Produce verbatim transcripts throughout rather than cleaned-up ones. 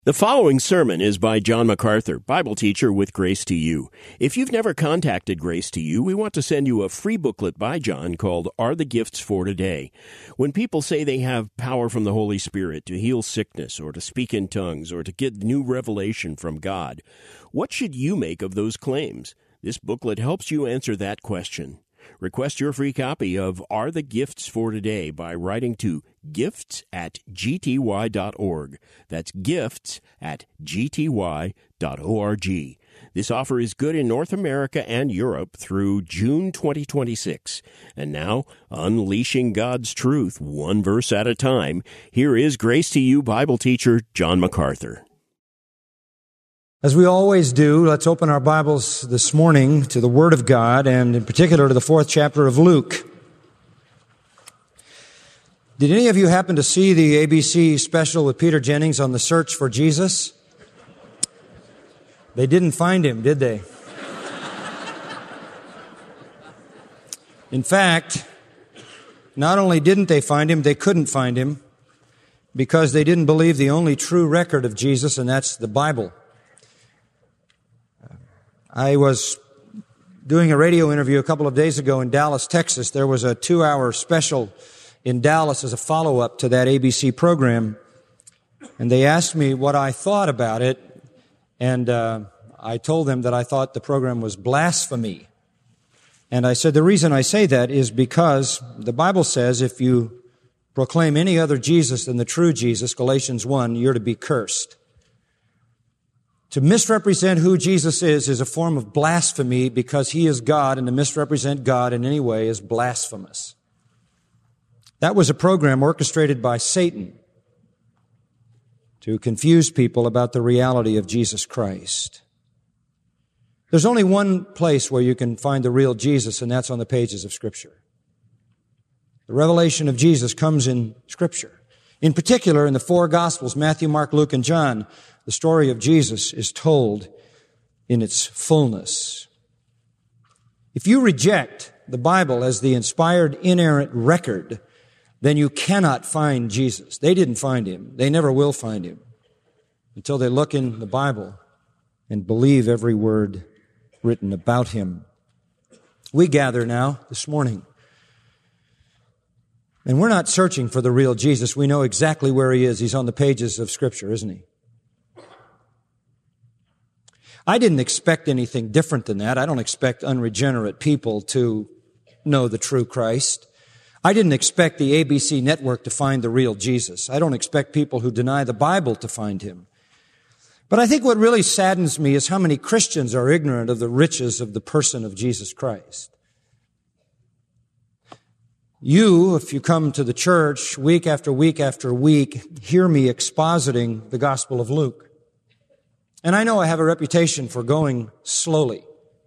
The following sermon is by John MacArthur, Bible teacher with Grace to You. If you've never contacted Grace to You, we want to send you a free booklet by John called Are the Gifts for Today? When people say they have power from the Holy Spirit to heal sickness or to speak in tongues or to get new revelation from God, what should you make of those claims? This booklet helps you answer that question. Request your free copy of Are the Gifts for Today by writing to gifts at g t y dot org. That's gifts at g t y dot org. This offer is good in North America and Europe through June twenty twenty-six. And now, unleashing God's truth one verse at a time, here is Grace to You Bible teacher John MacArthur. As we always do, let's open our Bibles this morning to the Word of God, and in particular to the fourth chapter of Luke. Did any of you happen to see the A B C special with Peter Jennings on the search for Jesus? They didn't find him, did they? In fact, not only didn't they find him, they couldn't find him because they didn't believe the only true record of Jesus, and that's the Bible. I was doing a radio interview a couple of days ago in Dallas, Texas. There was a two-hour special in Dallas as a follow-up to that A B C program. And they asked me what I thought about it. And uh, I told them that I thought the program was blasphemy. And I said the reason I say that is because the Bible says if you proclaim any other Jesus than the true Jesus, Galatians one, you're to be cursed. To misrepresent who Jesus is is a form of blasphemy because He is God, and to misrepresent God in any way is blasphemous. That was a program orchestrated by Satan to confuse people about the reality of Jesus Christ. There's only one place where you can find the real Jesus, and that's on the pages of Scripture. The revelation of Jesus comes in Scripture. In particular, in the four Gospels, Matthew, Mark, Luke, and John, the story of Jesus is told in its fullness. If you reject the Bible as the inspired, inerrant record, then you cannot find Jesus. They didn't find Him. They never will find Him until they look in the Bible and believe every word written about Him. We gather now this morning, and we're not searching for the real Jesus. We know exactly where He is. He's on the pages of Scripture, isn't He? I didn't expect anything different than that. I don't expect unregenerate people to know the true Christ. I didn't expect the A B C network to find the real Jesus. I don't expect people who deny the Bible to find Him. But I think what really saddens me is how many Christians are ignorant of the riches of the person of Jesus Christ. You, if you come to the church week after week after week, hear me expositing the Gospel of Luke. And I know I have a reputation for going slowly.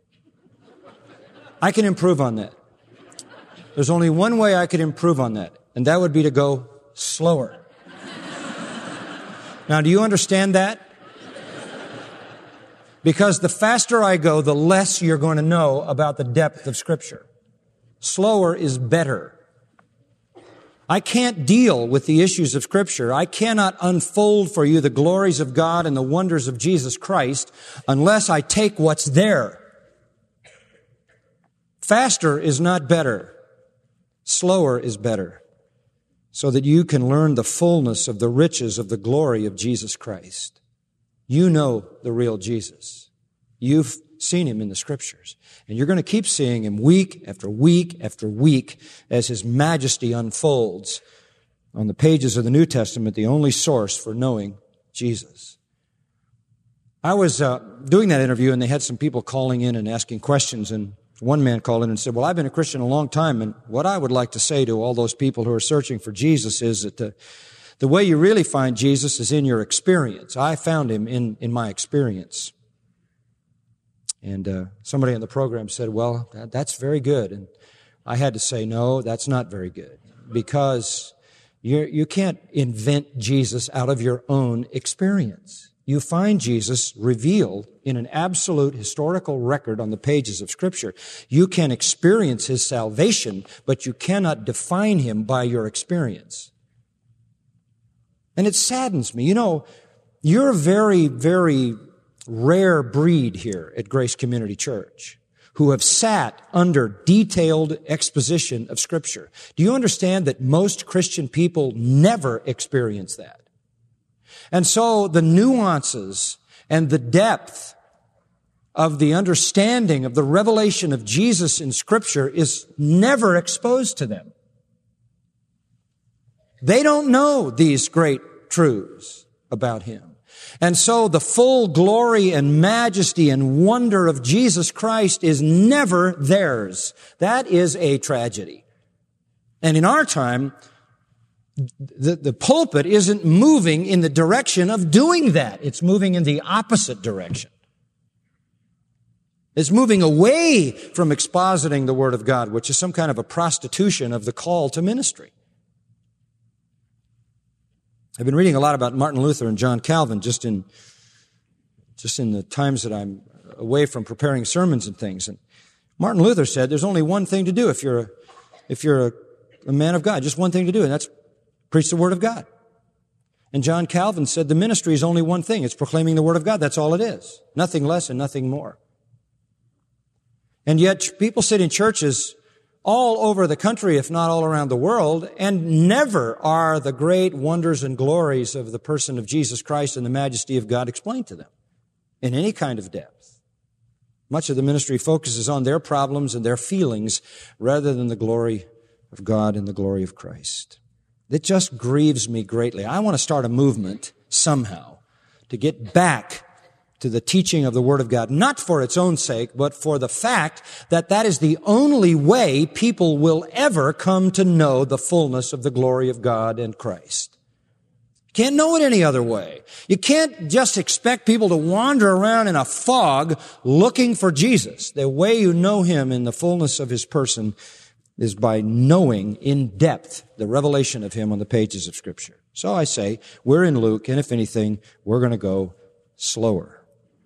I can improve on that. There's only one way I could improve on that, and that would be to go slower. Now, do you understand that? Because the faster I go, the less you're going to know about the depth of Scripture. Slower is better. I can't deal with the issues of Scripture. I cannot unfold for you the glories of God and the wonders of Jesus Christ unless I take what's there. Faster is not better. Slower is better, so that you can learn the fullness of the riches of the glory of Jesus Christ. You know the real Jesus. You've seen Him in the Scriptures. And you're going to keep seeing Him week after week after week as His majesty unfolds on the pages of the New Testament, the only source for knowing Jesus. I was uh, doing that interview, and they had some people calling in and asking questions, and one man called in and said, well, I've been a Christian a long time, and what I would like to say to all those people who are searching for Jesus is that the, the way you really find Jesus is in your experience. I found Him in, in my experience. And uh, somebody on the program said, well, that, that's very good. And I had to say, no, that's not very good. Because you you can't invent Jesus out of your own experience. You find Jesus revealed in an absolute historical record on the pages of Scripture. You can experience His salvation, but you cannot define Him by your experience. And it saddens me. You know, You're a very, very rare breed here at Grace Community Church who have sat under detailed exposition of Scripture. Do you understand that most Christian people never experience that? And so the nuances and the depth of the understanding of the revelation of Jesus in Scripture is never exposed to them. They don't know these great truths about Him. And so the full glory and majesty and wonder of Jesus Christ is never theirs. That is a tragedy. And in our time, the, the pulpit isn't moving in the direction of doing that. It's moving in the opposite direction. It's moving away from expositing the Word of God, which is some kind of a prostitution of the call to ministry. I've been reading a lot about Martin Luther and John Calvin just in, just in the times that I'm away from preparing sermons and things. And Martin Luther said there's only one thing to do if you're a, if you're a, a man of God, just one thing to do, and that's preach the Word of God. And John Calvin said the ministry is only one thing. It's proclaiming the Word of God. That's all it is. Nothing less and nothing more. And yet people sit in churches all over the country, if not all around the world, and never are the great wonders and glories of the person of Jesus Christ and the majesty of God explained to them in any kind of depth. Much of the ministry focuses on their problems and their feelings rather than the glory of God and the glory of Christ. It just grieves me greatly. I want to start a movement somehow to get back to the teaching of the Word of God, not for its own sake, but for the fact that that is the only way people will ever come to know the fullness of the glory of God and Christ. You can't know it any other way. You can't just expect people to wander around in a fog looking for Jesus. The way you know Him in the fullness of His person is by knowing in depth the revelation of Him on the pages of Scripture. So I say, we're in Luke, and if anything, we're going to go slower.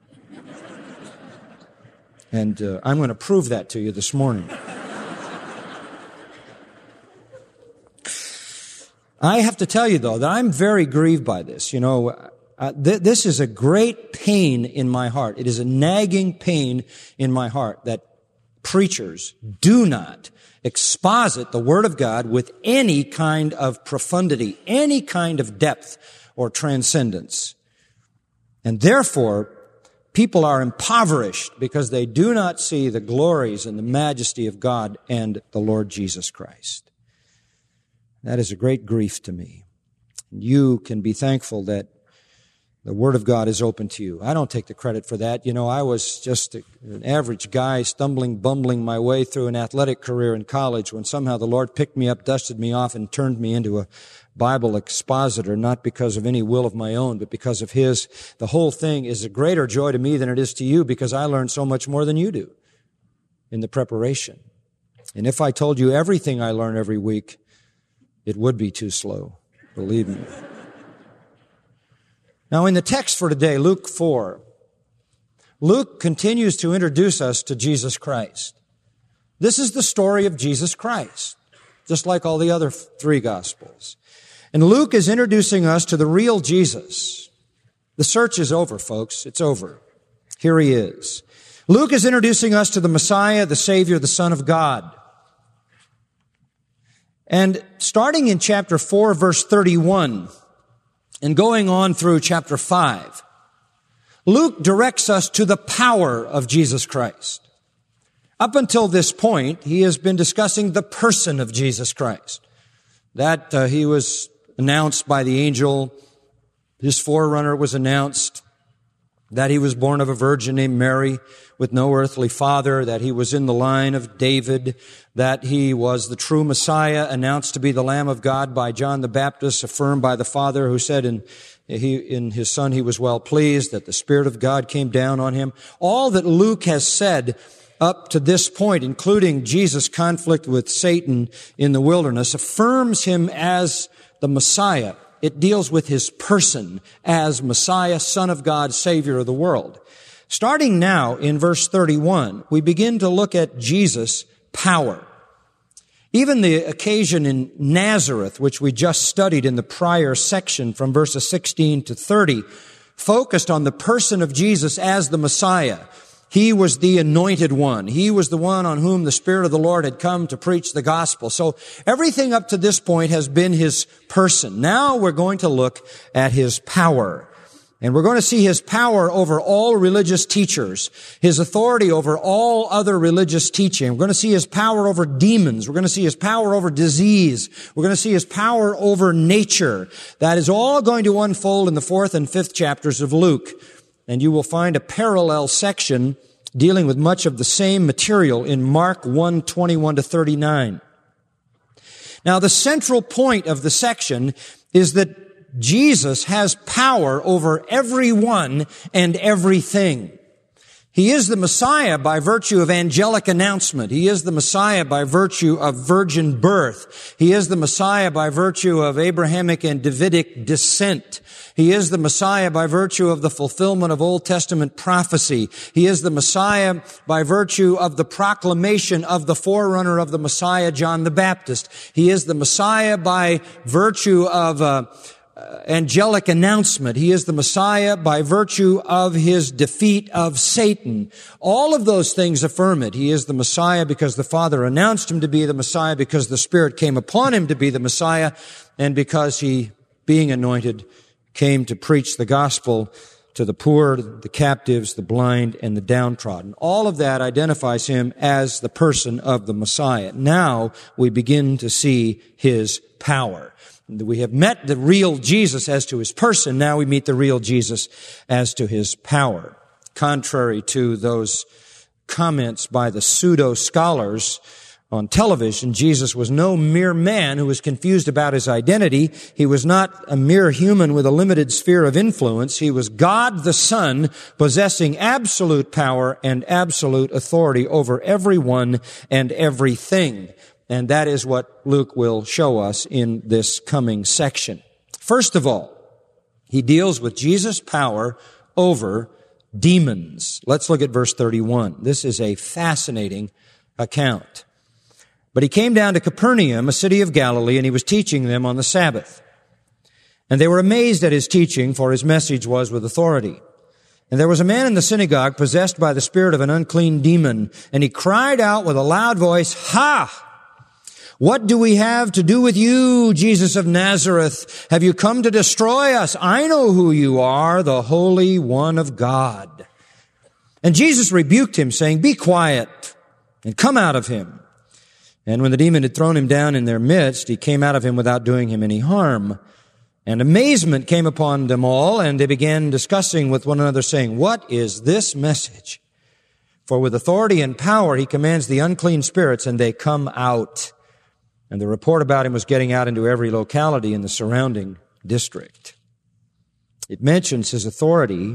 And uh, I'm going to prove that to you this morning. I have to tell you, though, that I'm very grieved by this. You know, uh, th- this is a great pain in my heart. It is a nagging pain in my heart that preachers do not exposit the Word of God with any kind of profundity, any kind of depth or transcendence. And therefore, people are impoverished because they do not see the glories and the majesty of God and the Lord Jesus Christ. That is a great grief to me. You can be thankful that the Word of God is open to you. I don't take the credit for that. You know, I was just a, an average guy stumbling, bumbling my way through an athletic career in college when somehow the Lord picked me up, dusted me off, and turned me into a Bible expositor, not because of any will of my own, but because of His. The whole thing is a greater joy to me than it is to you because I learned so much more than you do in the preparation. And if I told you everything I learn every week, it would be too slow, believe me. Now, in the text for today, Luke four, Luke continues to introduce us to Jesus Christ. This is the story of Jesus Christ, just like all the other three Gospels. And Luke is introducing us to the real Jesus. The search is over, folks. It's over. Here He is. Luke is introducing us to the Messiah, the Savior, the Son of God. And starting in chapter four, verse thirty-one, and going on through chapter five, Luke directs us to the power of Jesus Christ. Up until this point, he has been discussing the person of Jesus Christ. That uh, He was announced by the angel. His forerunner was announced. That He was born of a virgin named Mary with no earthly father. That He was in the line of David. That He was the true Messiah, announced to be the Lamb of God by John the Baptist, affirmed by the Father, who said in, he, in His Son He was well pleased, that the Spirit of God came down on Him. All that Luke has said up to this point, including Jesus' conflict with Satan in the wilderness, affirms Him as the Messiah. It deals with His person as Messiah, Son of God, Savior of the world. Starting now in verse thirty-one, we begin to look at Jesus' power. Even the occasion in Nazareth, which we just studied in the prior section from verses sixteen to thirty, focused on the person of Jesus as the Messiah. He was the anointed one. He was the one on whom the Spirit of the Lord had come to preach the gospel. So everything up to this point has been his person. Now we're going to look at his power. And we're going to see his power over all religious teachers, his authority over all other religious teaching. We're going to see his power over demons. We're going to see his power over disease. We're going to see his power over nature. That is all going to unfold in the fourth and fifth chapters of Luke. And you will find a parallel section dealing with much of the same material in Mark one, twenty-one to thirty-nine. Now, the central point of the section is that Jesus has power over everyone and everything. He is the Messiah by virtue of angelic announcement. He is the Messiah by virtue of virgin birth. He is the Messiah by virtue of Abrahamic and Davidic descent. He is the Messiah by virtue of the fulfillment of Old Testament prophecy. He is the Messiah by virtue of the proclamation of the forerunner of the Messiah, John the Baptist. He is the Messiah by virtue of uh, Uh, angelic announcement. He is the Messiah by virtue of his defeat of Satan. All of those things affirm it. He is the Messiah because the Father announced him to be the Messiah, because the Spirit came upon him to be the Messiah, and because he, being anointed, came to preach the gospel to the poor, the captives, the blind, and the downtrodden. All of that identifies him as the person of the Messiah. Now we begin to see his power. We have met the real Jesus as to his person. Now we meet the real Jesus as to his power. Contrary to those comments by the pseudo-scholars on television, Jesus was no mere man who was confused about his identity. He was not a mere human with a limited sphere of influence. He was God the Son, possessing absolute power and absolute authority over everyone and everything. And that is what Luke will show us in this coming section. First of all, he deals with Jesus' power over demons. Let's look at verse thirty-one. This is a fascinating account. But he came down to Capernaum, a city of Galilee, and he was teaching them on the Sabbath. And they were amazed at his teaching, for his message was with authority. And there was a man in the synagogue possessed by the spirit of an unclean demon, and he cried out with a loud voice, "Ha! What do we have to do with you, Jesus of Nazareth? Have you come to destroy us? I know who you are, the Holy One of God." And Jesus rebuked him, saying, "Be quiet, and come out of him." And when the demon had thrown him down in their midst, he came out of him without doing him any harm. And amazement came upon them all, and they began discussing with one another, saying, "What is this message? For with authority and power he commands the unclean spirits, and they come out." And the report about him was getting out into every locality in the surrounding district. It mentions his authority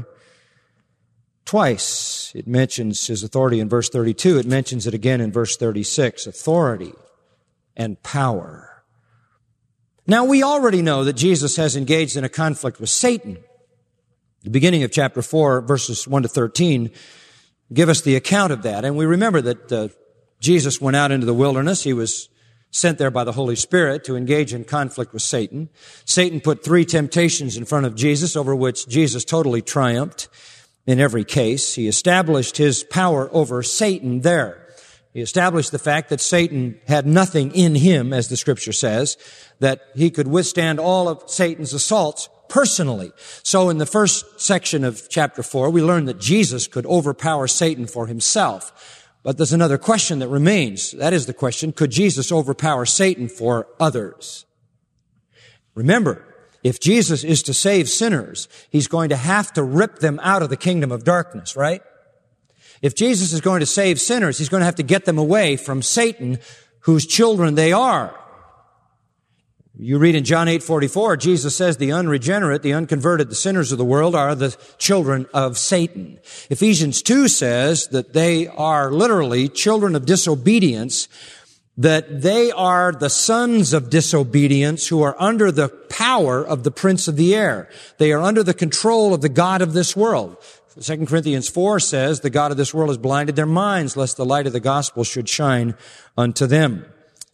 twice. It mentions his authority in verse thirty-two. It mentions it again in verse thirty-six. Authority and power. Now, we already know that Jesus has engaged in a conflict with Satan. The beginning of chapter four, verses one to thirteen, give us the account of that. And we remember that uh, Jesus went out into the wilderness. He was sent there by the Holy Spirit to engage in conflict with Satan. Satan put three temptations in front of Jesus, over which Jesus totally triumphed in every case. He established his power over Satan there. He established the fact that Satan had nothing in him, as the Scripture says, that he could withstand all of Satan's assaults personally. So in the first section of chapter four, we learn that Jesus could overpower Satan for himself. But there's another question that remains. That is the question, could Jesus overpower Satan for others? Remember, if Jesus is to save sinners, he's going to have to rip them out of the kingdom of darkness, right? If Jesus is going to save sinners, he's going to have to get them away from Satan, whose children they are. You read in John eight forty-four, Jesus says the unregenerate, the unconverted, the sinners of the world are the children of Satan. Ephesians two says that they are literally children of disobedience, that they are the sons of disobedience who are under the power of the prince of the air. They are under the control of the god of this world. Second Corinthians four says the god of this world has blinded their minds, lest the light of the gospel should shine unto them.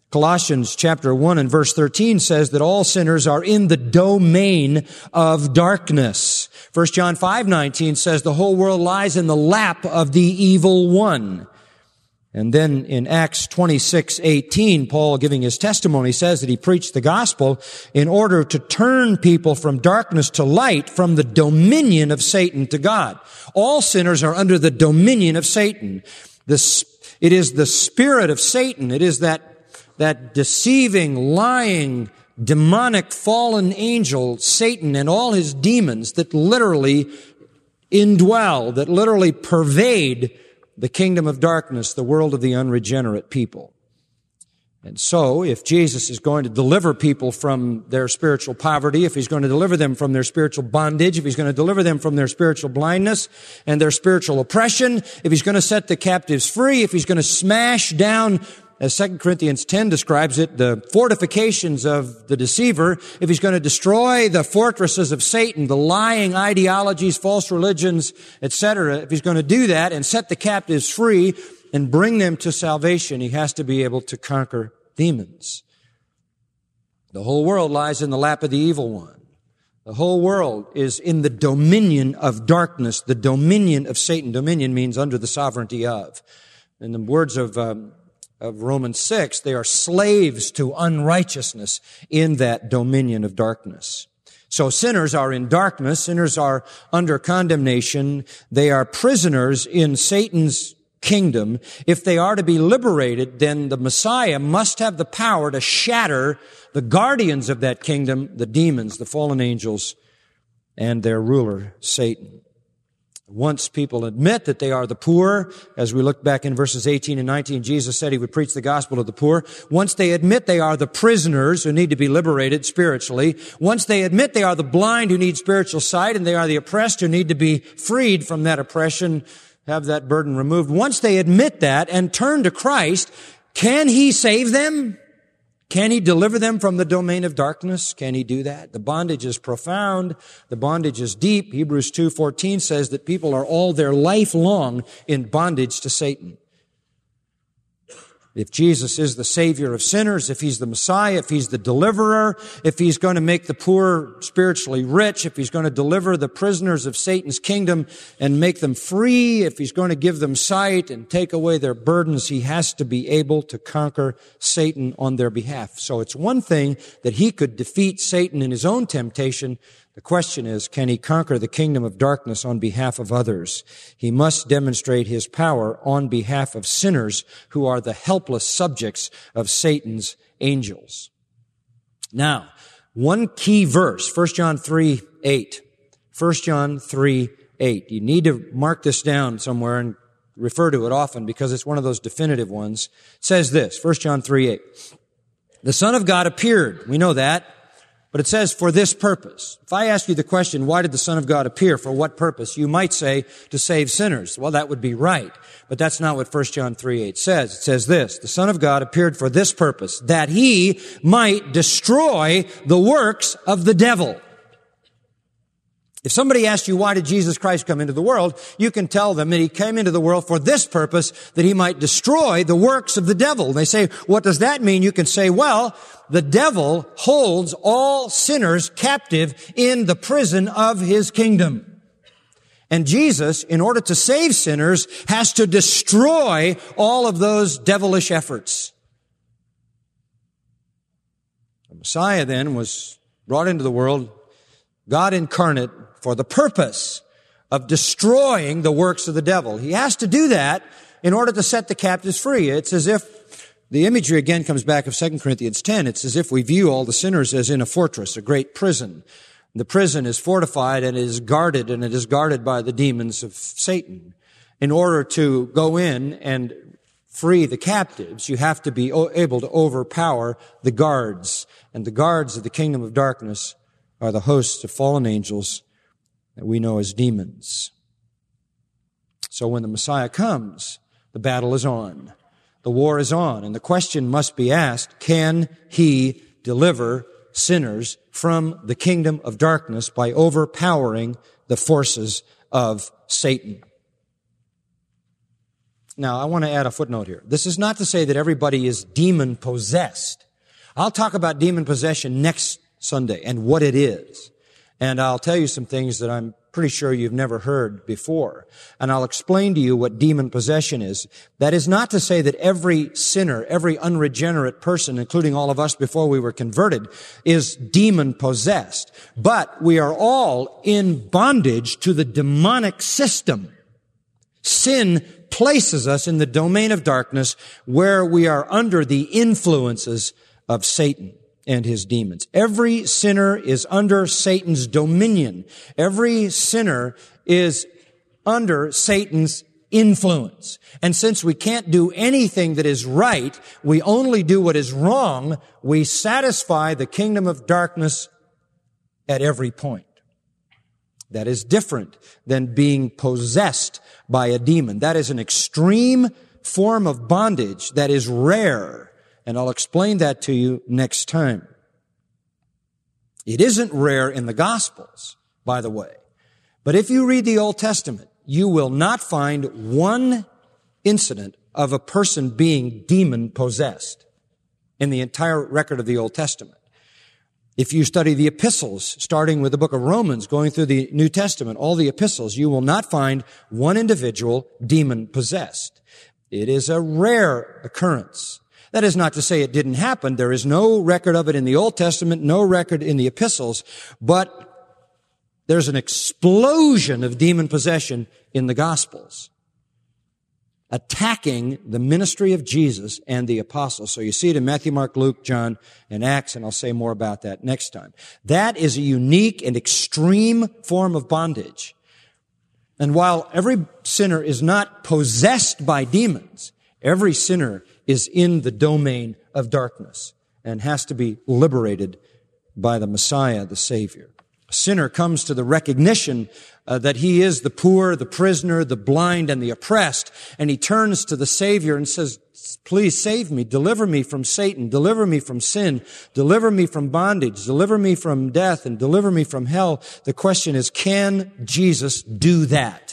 Colossians chapter one and verse thirteen says that all sinners are in the domain of darkness. First John five nineteen says the whole world lies in the lap of the evil one. And then in Acts twenty-six eighteen, Paul, giving his testimony, says that he preached the gospel in order to turn people from darkness to light, from the dominion of Satan to God. All sinners are under the dominion of Satan. This, it is the spirit of Satan. It is that that deceiving, lying, demonic, fallen angel, Satan, and all his demons that literally indwell, that literally pervade the kingdom of darkness, the world of the unregenerate people. And so, if Jesus is going to deliver people from their spiritual poverty, if he's going to deliver them from their spiritual bondage, if he's going to deliver them from their spiritual blindness and their spiritual oppression, if he's going to set the captives free, if he's going to smash down, as Second Corinthians ten describes it, the fortifications of the deceiver, if he's going to destroy the fortresses of Satan, the lying ideologies, false religions, et cetera, if he's going to do that and set the captives free and bring them to salvation, he has to be able to conquer demons. The whole world lies in the lap of the evil one. The whole world is in the dominion of darkness, the dominion of Satan. Dominion means under the sovereignty of. In the words of um, of Romans six, they are slaves to unrighteousness in that dominion of darkness. So sinners are in darkness. Sinners are under condemnation. They are prisoners in Satan's kingdom. If they are to be liberated, then the Messiah must have the power to shatter the guardians of that kingdom, the demons, the fallen angels, and their ruler, Satan. Once people admit that they are the poor, as we look back in verses eighteen and nineteen, Jesus said he would preach the gospel to the poor. Once they admit they are the prisoners who need to be liberated spiritually, once they admit they are the blind who need spiritual sight, and they are the oppressed who need to be freed from that oppression, have that burden removed, once they admit that and turn to Christ, can he save them? Can he deliver them from the domain of darkness? Can he do that? The bondage is profound. The bondage is deep. Hebrews two fourteen says that people are all their life long in bondage to Satan. If Jesus is the Savior of sinners, if He's the Messiah, if He's the deliverer, if He's going to make the poor spiritually rich, if He's going to deliver the prisoners of Satan's kingdom and make them free, if He's going to give them sight and take away their burdens, He has to be able to conquer Satan on their behalf. So it's one thing that He could defeat Satan in His own temptation. The question is, can He conquer the kingdom of darkness on behalf of others? He must demonstrate His power on behalf of sinners who are the helpless subjects of Satan's angels. Now, one key verse, First John three eight. First John three eight. You need to mark this down somewhere and refer to it often because it's one of those definitive ones. It says this, First John three eight. The Son of God appeared. We know that. But it says, for this purpose. If I ask you the question, why did the Son of God appear? For what purpose? You might say, to save sinners. Well, that would be right. But that's not what First John three eight says. It says this, the Son of God appeared for this purpose, that He might destroy the works of the devil. If somebody asks you, why did Jesus Christ come into the world? You can tell them that He came into the world for this purpose, that He might destroy the works of the devil. And they say, what does that mean? You can say, well, the devil holds all sinners captive in the prison of his kingdom. And Jesus, in order to save sinners, has to destroy all of those devilish efforts. The Messiah then was brought into the world, God incarnate, for the purpose of destroying the works of the devil. He has to do that in order to set the captives free. It's as if, the imagery again comes back of Second Corinthians ten. It's as if we view all the sinners as in a fortress, a great prison. The prison is fortified and it is guarded, and it is guarded by the demons of Satan. In order to go in and free the captives, you have to be able to overpower the guards. And the guards of the kingdom of darkness are the hosts of fallen angels that we know as demons. So when the Messiah comes, the battle is on. The war is on. And the question must be asked, can He deliver sinners from the kingdom of darkness by overpowering the forces of Satan? Now, I want to add a footnote here. This is not to say that everybody is demon-possessed. I'll talk about demon possession next Sunday and what it is. And I'll tell you some things that I'm pretty sure you've never heard before. And I'll explain to you what demon possession is. That is not to say that every sinner, every unregenerate person, including all of us before we were converted, is demon possessed. But we are all in bondage to the demonic system. Sin places us in the domain of darkness where we are under the influences of Satan and his demons. Every sinner is under Satan's dominion. Every sinner is under Satan's influence. And since we can't do anything that is right, we only do what is wrong, we satisfy the kingdom of darkness at every point. That is different than being possessed by a demon. That is an extreme form of bondage that is rare. And I'll explain that to you next time. It isn't rare in the Gospels, by the way. But if you read the Old Testament, you will not find one incident of a person being demon-possessed in the entire record of the Old Testament. If you study the epistles, starting with the book of Romans, going through the New Testament, all the epistles, you will not find one individual demon-possessed. It is a rare occurrence. That is not to say it didn't happen. There is no record of it in the Old Testament, no record in the epistles, but there's an explosion of demon possession in the Gospels, attacking the ministry of Jesus and the apostles. So you see it in Matthew, Mark, Luke, John, and Acts, and I'll say more about that next time. That is a unique and extreme form of bondage. And while every sinner is not possessed by demons, every sinner is in the domain of darkness and has to be liberated by the Messiah, the Savior. A sinner comes to the recognition uh, that he is the poor, the prisoner, the blind, and the oppressed, and he turns to the Savior and says, please save me, deliver me from Satan, deliver me from sin, deliver me from bondage, deliver me from death, and deliver me from hell. The question is, can Jesus do that?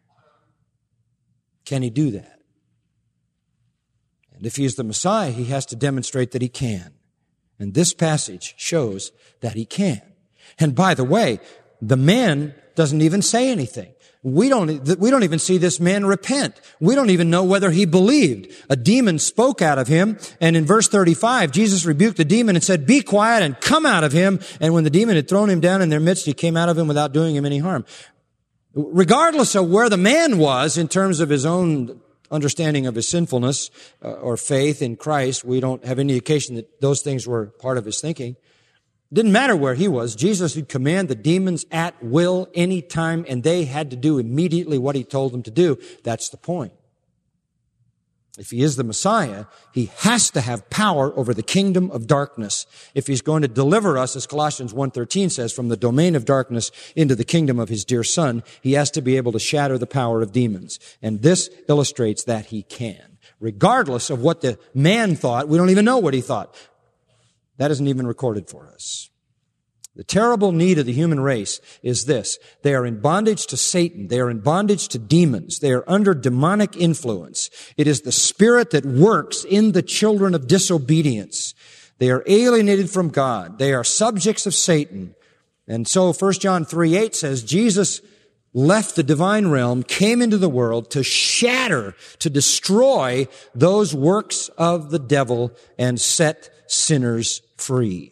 Can he do that? And if he is the Messiah, he has to demonstrate that he can. And this passage shows that he can. And by the way, the man doesn't even say anything. We don't, we don't even see this man repent. We don't even know whether he believed. A demon spoke out of him, and in verse thirty-five, Jesus rebuked the demon and said, be quiet and come out of him. And when the demon had thrown him down in their midst, he came out of him without doing him any harm. Regardless of where the man was in terms of his own understanding of his sinfulness uh, or faith in Christ, we don't have any indication that those things were part of his thinking. It didn't matter where he was. Jesus would command the demons at will, anytime, and they had to do immediately what he told them to do. That's the point. If he is the Messiah, he has to have power over the kingdom of darkness. If he's going to deliver us, as Colossians one thirteen says, from the domain of darkness into the kingdom of his dear Son, he has to be able to shatter the power of demons. And this illustrates that he can. Regardless of what the man thought, we don't even know what he thought. That isn't even recorded for us. The terrible need of the human race is this. They are in bondage to Satan. They are in bondage to demons. They are under demonic influence. It is the spirit that works in the children of disobedience. They are alienated from God. They are subjects of Satan. And so First John three eight says, Jesus left the divine realm, came into the world to shatter, to destroy those works of the devil and set sinners free.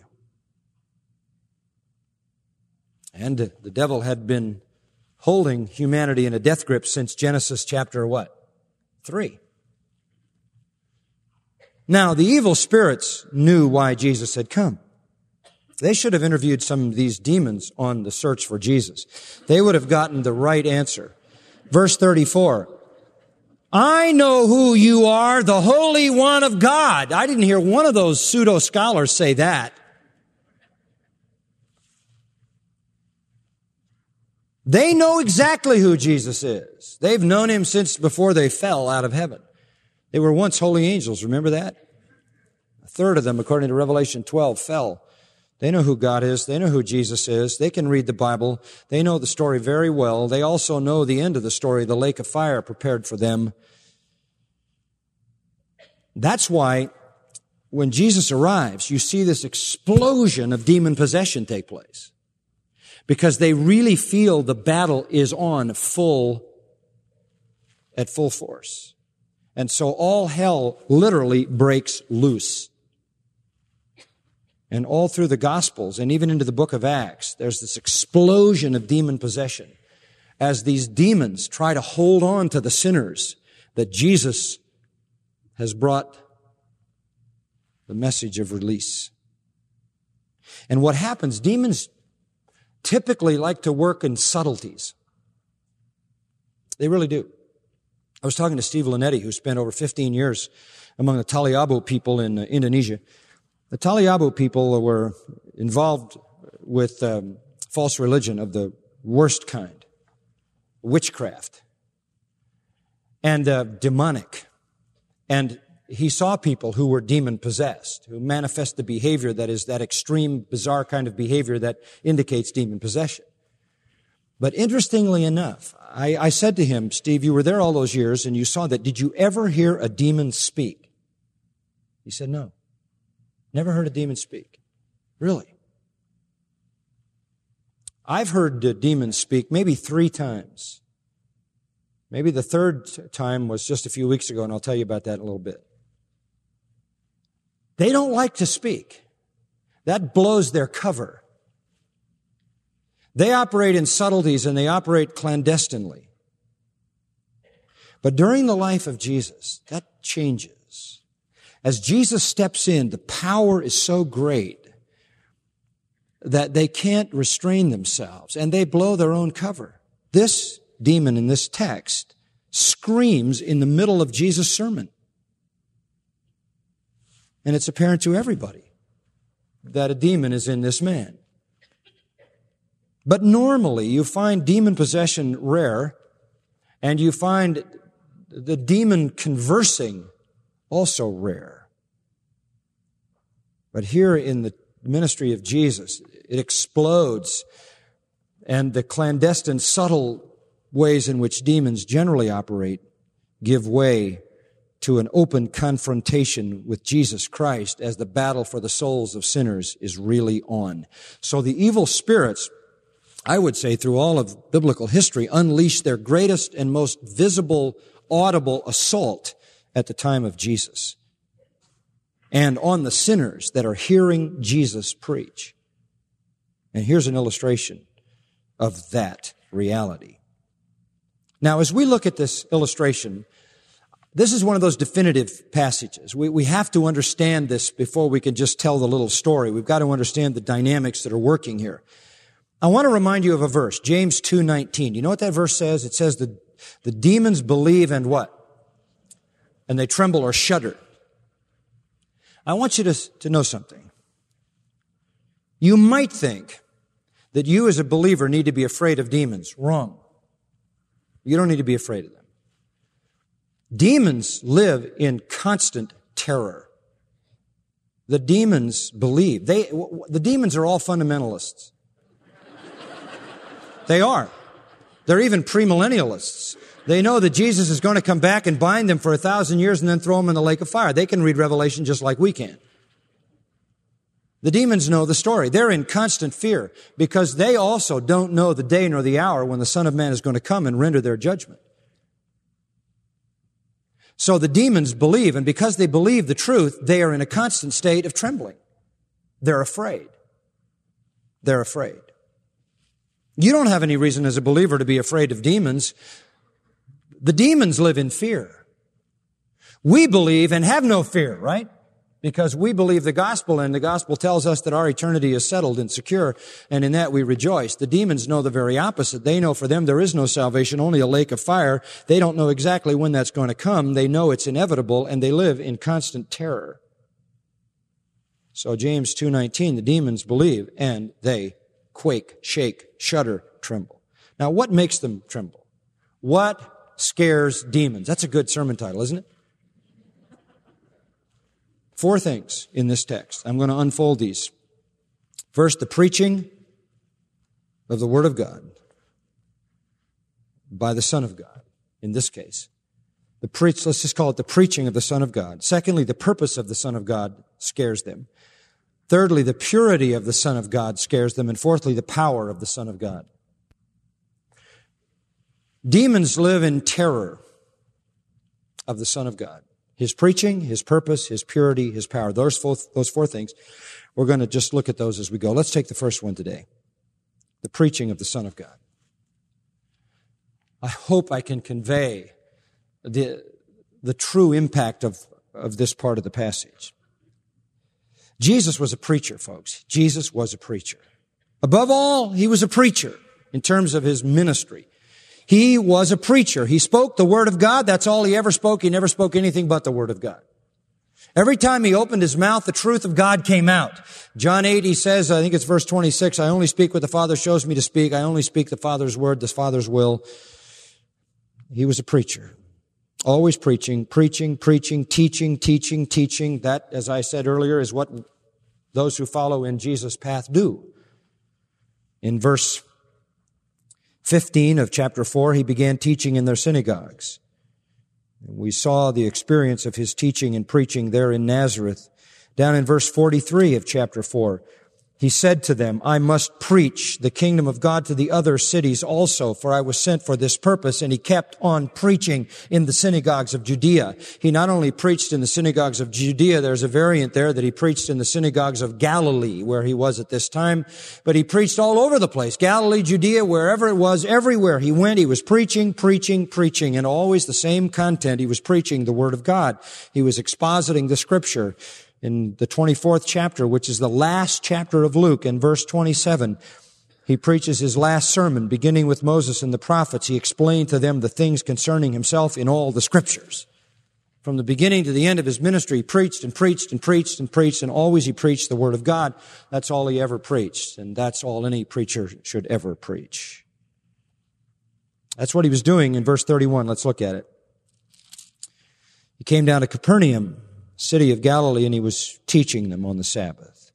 And the devil had been holding humanity in a death grip since Genesis chapter what? Three. Now, the evil spirits knew why Jesus had come. They should have interviewed some of these demons on the search for Jesus. They would have gotten the right answer. Verse thirty-four. I know who you are, the Holy One of God. I didn't hear one of those pseudo-scholars say that. They know exactly who Jesus is. They've known him since before they fell out of heaven. They were once holy angels. Remember that? A third of them, according to Revelation twelve, fell. They know who God is. They know who Jesus is. They can read the Bible. They know the story very well. They also know the end of the story, the lake of fire prepared for them. That's why when Jesus arrives, you see this explosion of demon possession take place. Because they really feel the battle is on full, at full force. And so all hell literally breaks loose. And all through the Gospels and even into the book of Acts, there's this explosion of demon possession as these demons try to hold on to the sinners that Jesus has brought the message of release. And what happens, demons typically like to work in subtleties. They really do. I was talking to Steve Linetti, who spent over fifteen years among the Taliabo people in uh, Indonesia. The Taliabo people were involved with um, false religion of the worst kind, witchcraft, and uh, demonic. And he saw people who were demon-possessed, who manifest the behavior that is that extreme, bizarre kind of behavior that indicates demon possession. But interestingly enough, I, I said to him, Steve, you were there all those years and you saw that. Did you ever hear a demon speak? He said, no. Never heard a demon speak. Really? I've heard uh, demons speak maybe three times. Maybe the third time was just a few weeks ago, and I'll tell you about that in a little bit. They don't like to speak. That blows their cover. They operate in subtleties and they operate clandestinely. But during the life of Jesus, that changes. As Jesus steps in, the power is so great that they can't restrain themselves and they blow their own cover. This demon in this text screams in the middle of Jesus' sermon. And it's apparent to everybody that a demon is in this man. But normally you find demon possession rare, and you find the demon conversing also rare. But here in the ministry of Jesus, it explodes, and the clandestine, subtle ways in which demons generally operate give way to an open confrontation with Jesus Christ as the battle for the souls of sinners is really on. So the evil spirits, I would say through all of biblical history, unleash their greatest and most visible, audible assault at the time of Jesus and on the sinners that are hearing Jesus preach. And here's an illustration of that reality. Now, as we look at this illustration, this is one of those definitive passages. We, we have to understand this before we can just tell the little story. We've got to understand the dynamics that are working here. I want to remind you of a verse, James two nineteen. You know what that verse says? It says the, the demons believe and what? And they tremble or shudder. I want you to, to know something. You might think that you as a believer need to be afraid of demons. Wrong. You don't need to be afraid of them. Demons live in constant terror. The demons believe. They, the demons are all fundamentalists. They are. They're even premillennialists. They know that Jesus is going to come back and bind them for a thousand years and then throw them in the lake of fire. They can read Revelation just like we can. The demons know the story. They're in constant fear because they also don't know the day nor the hour when the Son of Man is going to come and render their judgment. So the demons believe, and because they believe the truth, they are in a constant state of trembling. They're afraid. They're afraid. You don't have any reason as a believer to be afraid of demons. The demons live in fear. We believe and have no fear, right? Because we believe the gospel, and the gospel tells us that our eternity is settled and secure, and in that we rejoice. The demons know the very opposite. They know for them there is no salvation, only a lake of fire. They don't know exactly when that's going to come. They know it's inevitable, and they live in constant terror. So James two nineteen, the demons believe, and they quake, shake, shudder, tremble. Now, what makes them tremble? What scares demons? That's a good sermon title, isn't it? Four things in this text. I'm going to unfold these. First, the preaching of the Word of God by the Son of God, in this case. The preach, let's just call it the preaching of the Son of God. Secondly, the purpose of the Son of God scares them. Thirdly, the purity of the Son of God scares them. And fourthly, the power of the Son of God. Demons live in terror of the Son of God. His preaching, His purpose, His purity, His power. Those four, those four things. We're going to just look at those as we go. Let's take the first one today. The preaching of the Son of God. I hope I can convey the, the true impact of, of this part of the passage. Jesus was a preacher, folks. Jesus was a preacher. Above all, He was a preacher in terms of His ministry. He was a preacher. He spoke the Word of God. That's all He ever spoke. He never spoke anything but the Word of God. Every time He opened His mouth, the truth of God came out. John eight, He says, I think it's verse twenty-six, I only speak what the Father shows me to speak. I only speak the Father's word, the Father's will. He was a preacher. Always preaching, preaching, preaching, teaching, teaching, teaching. That, as I said earlier, is what those who follow in Jesus' path do. In verse fifteen of chapter four, He began teaching in their synagogues. We saw the experience of His teaching and preaching there in Nazareth. Down in verse forty-three of chapter four, He said to them, I must preach the kingdom of God to the other cities also, for I was sent for this purpose. And He kept on preaching in the synagogues of Judea. He not only preached in the synagogues of Judea, there's a variant there that He preached in the synagogues of Galilee, where He was at this time, but He preached all over the place. Galilee, Judea, wherever it was, everywhere He went, He was preaching, preaching, preaching, and always the same content. He was preaching the Word of God. He was expositing the Scripture. In the twenty-fourth chapter, which is the last chapter of Luke, in verse twenty-seven, He preaches His last sermon, beginning with Moses and the prophets. He explained to them the things concerning Himself in all the Scriptures. From the beginning to the end of His ministry, He preached and preached and preached and preached, and always He preached the Word of God. That's all He ever preached, and that's all any preacher should ever preach. That's what He was doing in verse thirty-one. Let's look at it. He came down to Capernaum, city of Galilee, and He was teaching them on the Sabbath.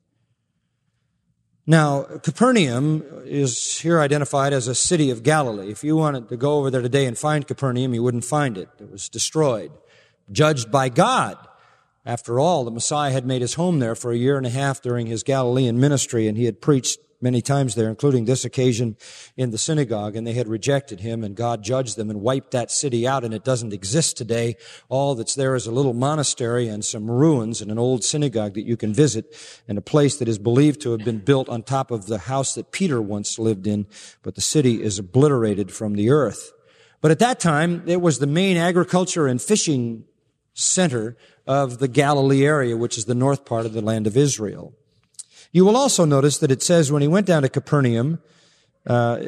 Now, Capernaum is here identified as a city of Galilee. If you wanted to go over there today and find Capernaum, you wouldn't find it. It was destroyed, judged by God. After all, the Messiah had made His home there for a year and a half during His Galilean ministry, and He had preached many times there, including this occasion in the synagogue, and they had rejected Him, and God judged them and wiped that city out, and it doesn't exist today. All that's there is a little monastery and some ruins and an old synagogue that you can visit, and a place that is believed to have been built on top of the house that Peter once lived in, but the city is obliterated from the earth. But at that time, it was the main agriculture and fishing center of the Galilee area, which is the north part of the land of Israel. You will also notice that it says when He went down to Capernaum, uh,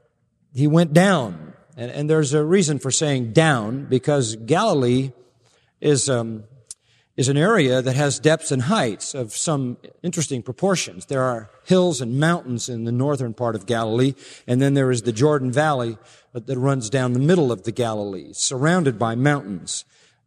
He went down. And, and there's a reason for saying down, because Galilee is, um, is an area that has depths and heights of some interesting proportions. There are hills and mountains in the northern part of Galilee, and then there is the Jordan Valley that runs down the middle of the Galilee, surrounded by mountains.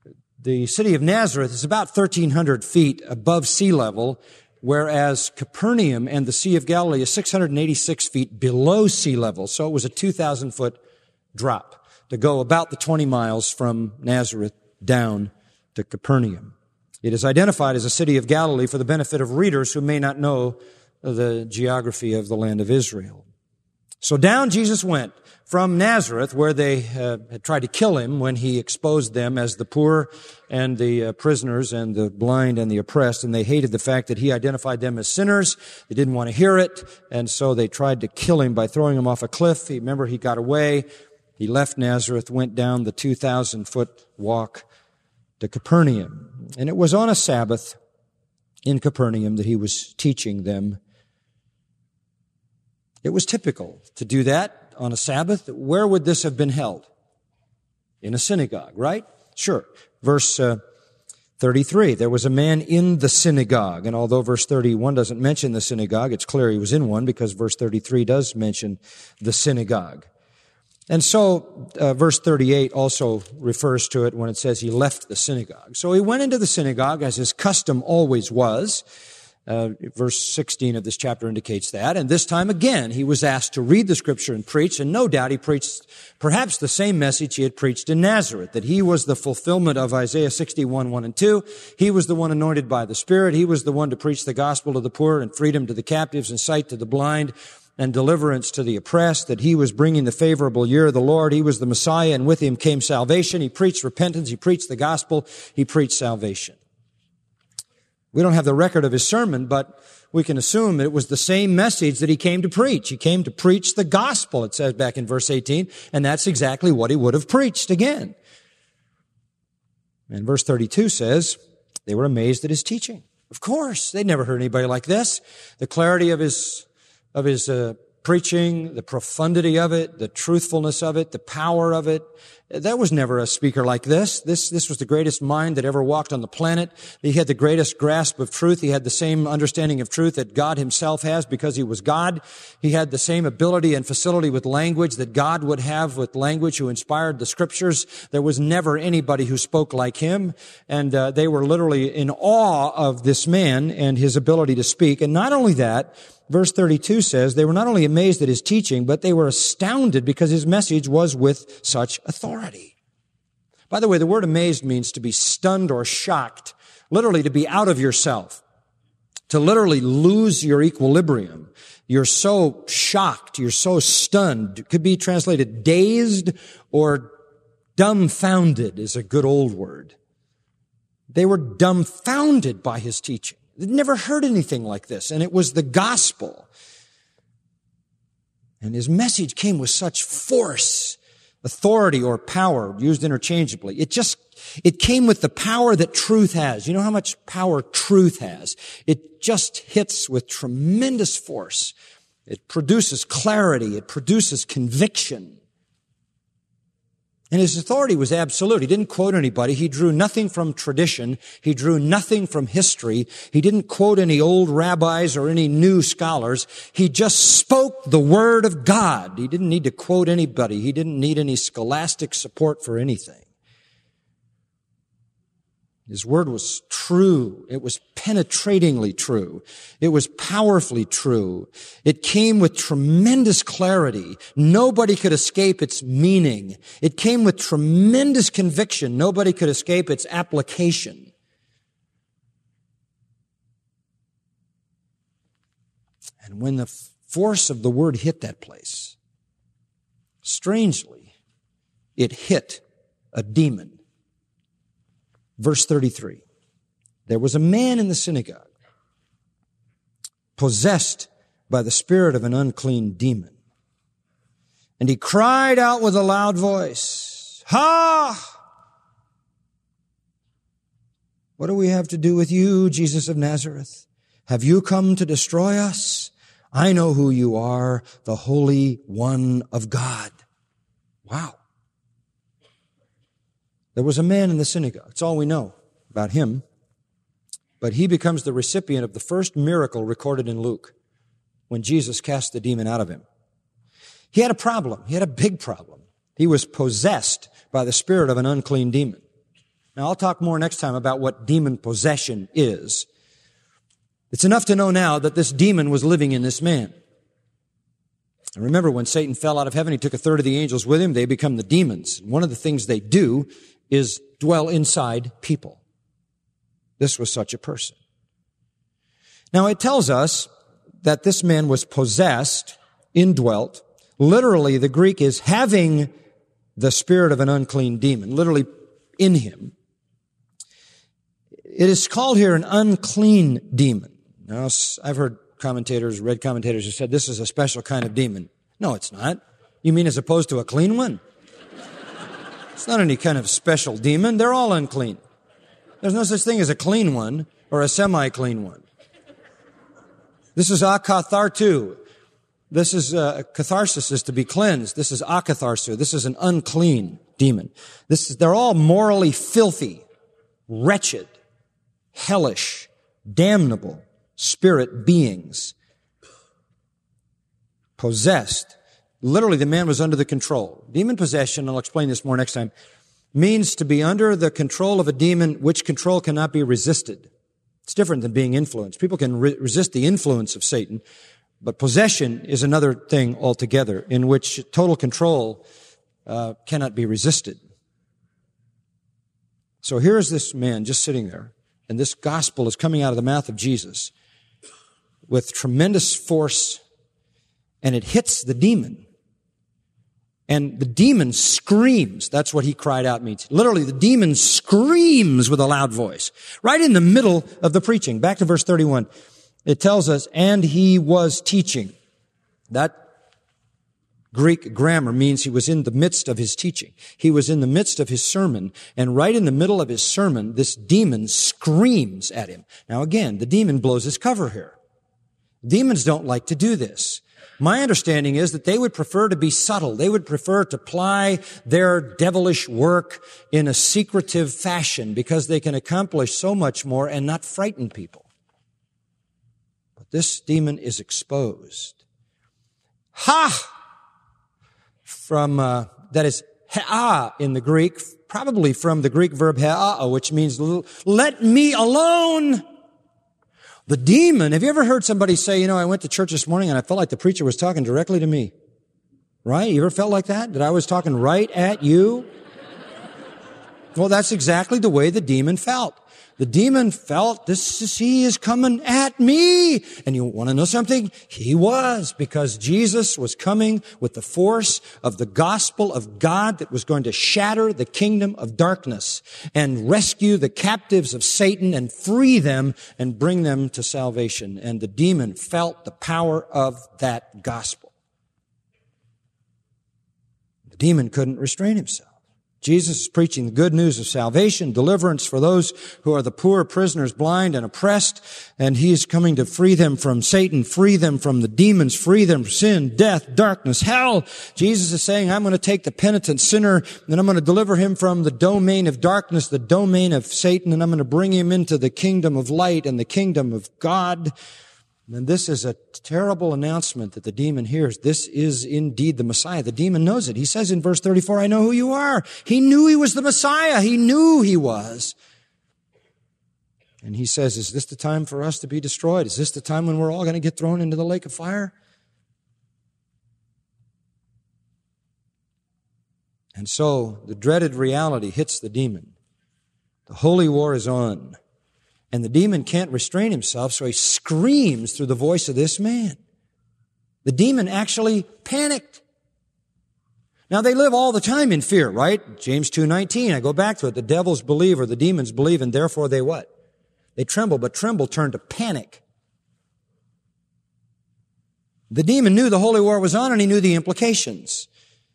The city of Nazareth is about thirteen hundred feet above sea level, whereas Capernaum and the Sea of Galilee is six hundred eighty-six feet below sea level. So it was a two thousand foot drop to go about the twenty miles from Nazareth down to Capernaum. It is identified as a city of Galilee for the benefit of readers who may not know the geography of the land of Israel. So down Jesus went from Nazareth, where they uh, had tried to kill Him when He exposed them as the poor and the uh, prisoners and the blind and the oppressed, and they hated the fact that He identified them as sinners. They didn't want to hear it, and so they tried to kill Him by throwing Him off a cliff. He, remember, He got away. He left Nazareth, went down the two thousand foot walk to Capernaum. And it was on a Sabbath in Capernaum that He was teaching them. It was typical to do that on a Sabbath. Where would this have been held? In a synagogue, right? Sure. Verse uh, thirty-three, there was a man in the synagogue. And although verse thirty-one doesn't mention the synagogue, it's clear he was in one because verse thirty-three does mention the synagogue. And so uh, verse thirty-eight also refers to it when it says he left the synagogue. So he went into the synagogue as his custom always was. Uh, verse sixteen of this chapter indicates that. And this time again, he was asked to read the scripture and preach, and no doubt he preached perhaps the same message he had preached in Nazareth, that he was the fulfillment of Isaiah sixty-one, one and two. He was the one anointed by the Spirit. He was the one to preach the gospel to the poor and freedom to the captives and sight to the blind and deliverance to the oppressed, that he was bringing the favorable year of the Lord. He was the Messiah, and with him came salvation. He preached repentance. He preached the gospel. He preached salvation. We don't have the record of his sermon, but we can assume that it was the same message that he came to preach. He came to preach the gospel, it says back in verse eighteen, and that's exactly what he would have preached again. And verse thirty-two says, they were amazed at his teaching. Of course, they'd never heard anybody like this. The clarity of his, of his uh, preaching, the profundity of it, the truthfulness of it, the power of it. There was never a speaker like this. This, this was the greatest mind that ever walked on the planet. He had the greatest grasp of truth. He had the same understanding of truth that God himself has because he was God. He had the same ability and facility with language that God would have with language, who inspired the scriptures. There was never anybody who spoke like him. And uh, they were literally in awe of this man and his ability to speak. And not only that, verse thirty-two says, they were not only amazed at his teaching, but they were astounded because his message was with such authority. By the way, the word amazed means to be stunned or shocked, literally to be out of yourself, to literally lose your equilibrium. You're so shocked, you're so stunned. It could be translated dazed or dumbfounded is a good old word. They were dumbfounded by his teaching. They'd never heard anything like this, and it was the gospel. And his message came with such force, authority or power, used interchangeably. It just, it came with the power that truth has. You know how much power truth has? It just hits with tremendous force. It produces clarity. It produces conviction. And his authority was absolute. He didn't quote anybody. He drew nothing from tradition. He drew nothing from history. He didn't quote any old rabbis or any new scholars. He just spoke the word of God. He didn't need to quote anybody. He didn't need any scholastic support for anything. His word was true. It was penetratingly true. It was powerfully true. It came with tremendous clarity. Nobody could escape its meaning. It came with tremendous conviction. Nobody could escape its application. And when the force of the word hit that place, strangely, it hit a demon. Verse thirty-three, there was a man in the synagogue possessed by the spirit of an unclean demon. And he cried out with a loud voice, "Ha! What do we have to do with you, Jesus of Nazareth? Have you come to destroy us? I know who you are, the Holy One of God." Wow. There was a man in the synagogue. That's all we know about him. But he becomes the recipient of the first miracle recorded in Luke when Jesus cast the demon out of him. He had a problem. He had a big problem. He was possessed by the spirit of an unclean demon. Now, I'll talk more next time about what demon possession is. It's enough to know now that this demon was living in this man. And remember, when Satan fell out of heaven, he took a third of the angels with him. They become the demons. And one of the things they do is dwell inside people. This was such a person. Now, it tells us that this man was possessed, indwelt. Literally, the Greek is having the spirit of an unclean demon, literally in him. It is called here an unclean demon. Now, I've heard commentators, read commentators who said this is a special kind of demon. No, it's not. You mean as opposed to a clean one? It's not any kind of special demon. They're all unclean. There's no such thing as a clean one or a semi-clean one. This is akathartu. This is uh, catharsis is to be cleansed. This is akatharsu. This is an unclean demon. This is, they're all morally filthy, wretched, hellish, damnable spirit beings. Possessed. Literally, the man was under the control. Demon possession, I'll explain this more next time, means to be under the control of a demon which control cannot be resisted. It's different than being influenced. People can re- resist the influence of Satan, but possession is another thing altogether, in which total control uh, cannot be resisted. So here is this man just sitting there, and this gospel is coming out of the mouth of Jesus with tremendous force, and it hits the demon. And the demon screams. That's what he cried out means. Literally, the demon screams with a loud voice. Right in the middle of the preaching. Back to verse thirty-one. It tells us, and he was teaching. That Greek grammar means he was in the midst of his teaching. He was in the midst of his sermon. And right in the middle of his sermon, this demon screams at him. Now again, the demon blows his cover here. Demons don't like to do this. My understanding is that they would prefer to be subtle. They would prefer to ply their devilish work in a secretive fashion because they can accomplish so much more and not frighten people. But this demon is exposed. Ha! From, uh, that is he'a in the Greek, probably from the Greek verb he'a, which means let me alone. The demon, have you ever heard somebody say, you know, I went to church this morning and I felt like the preacher was talking directly to me? Right? You ever felt like that? That I was talking right at you? Well, that's exactly the way the demon felt. The demon felt this is, he is coming at me. And you want to know something? He was, because Jesus was coming with the force of the gospel of God that was going to shatter the kingdom of darkness and rescue the captives of Satan and free them and bring them to salvation. And the demon felt the power of that gospel. The demon couldn't restrain himself. Jesus is preaching the good news of salvation, deliverance for those who are the poor, prisoners, blind, and oppressed. And he is coming to free them from Satan, free them from the demons, free them from sin, death, darkness, hell. Jesus is saying, I'm going to take the penitent sinner and I'm going to deliver him from the domain of darkness, the domain of Satan, and I'm going to bring him into the kingdom of light and the kingdom of God. And this is a terrible announcement that the demon hears. This is indeed the Messiah. The demon knows it. He says in verse thirty-four, I know who you are. He knew he was the Messiah. He knew he was. And he says, is this the time for us to be destroyed? Is this the time when we're all going to get thrown into the lake of fire? And so the dreaded reality hits the demon. The holy war is on. And the demon can't restrain himself, so he screams through the voice of this man. The demon actually panicked. Now, they live all the time in fear, right? James two nineteen, I go back to it. The devils believe, or the demons believe, and therefore they what? They tremble, but tremble turned to panic. The demon knew the holy war was on, and he knew the implications.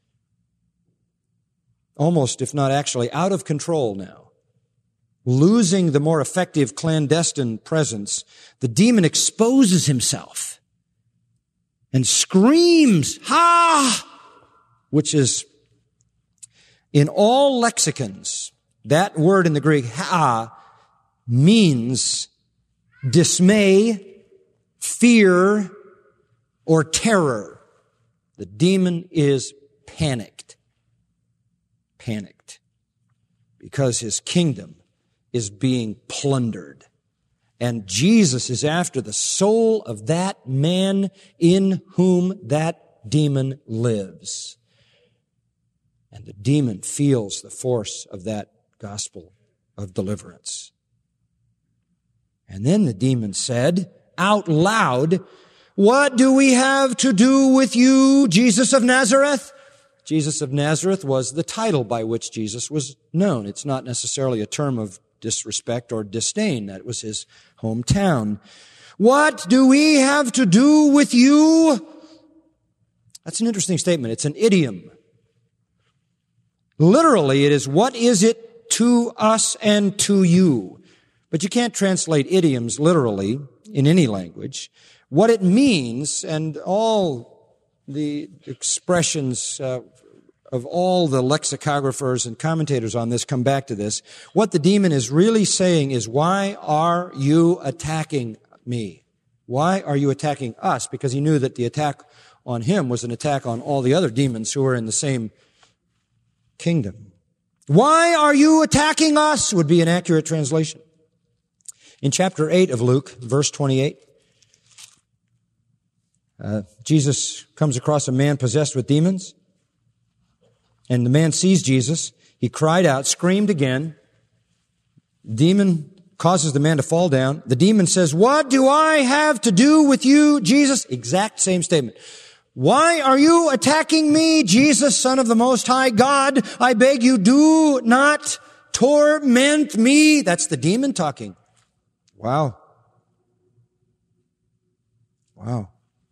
Almost, if not actually, out of control now. Losing the more effective clandestine presence, the demon exposes himself and screams, ha! Which is, in all lexicons, that word in the Greek, ha, means dismay, fear, or terror. The demon is panicked. Panicked. Because his kingdom is being plundered. And Jesus is after the soul of that man in whom that demon lives. And the demon feels the force of that gospel of deliverance. And then the demon said out loud, what do we have to do with you, Jesus of Nazareth? Jesus of Nazareth was the title by which Jesus was known. It's not necessarily a term of disrespect or disdain. That was his hometown. What do we have to do with you? That's an interesting statement. It's an idiom. Literally, it is, what is it to us and to you? But you can't translate idioms literally in any language. What it means, and all the expressions uh, of all the lexicographers and commentators on this come back to this. What the demon is really saying is, why are you attacking me? Why are you attacking us? Because he knew that the attack on him was an attack on all the other demons who were in the same kingdom. Why are you attacking us? Would be an accurate translation. In chapter eight of Luke, verse twenty-eight, uh, Jesus comes across a man possessed with demons. And the man sees Jesus. He cried out, screamed again. Demon causes the man to fall down. The demon says, "What do I have to do with you, Jesus?" Exact same statement. "Why are you attacking me, Jesus, Son of the Most High God? I beg you, do not torment me." That's the demon talking. Wow. Wow.